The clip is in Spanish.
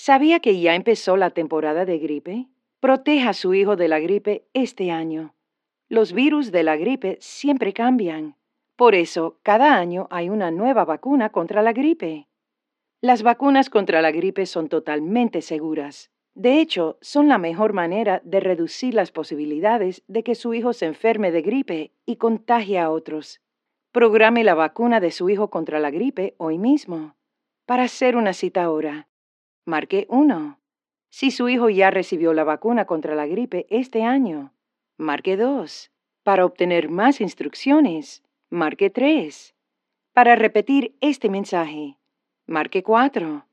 ¿Sabía que ya empezó la temporada de gripe? Proteja a su hijo de la gripe este año. Los virus de la gripe siempre cambian. Por eso, cada año hay una nueva vacuna contra la gripe. Las vacunas contra la gripe son totalmente seguras. De hecho, son la mejor manera de reducir las posibilidades de que su hijo se enferme de gripe y contagie a otros. Programe la vacuna de su hijo contra la gripe hoy mismo. Para hacer una cita ahora, marque 1. Si su hijo ya recibió la vacuna contra la gripe este año, marque 2. Para obtener más instrucciones, marque 3. Para repetir este mensaje, marque 4.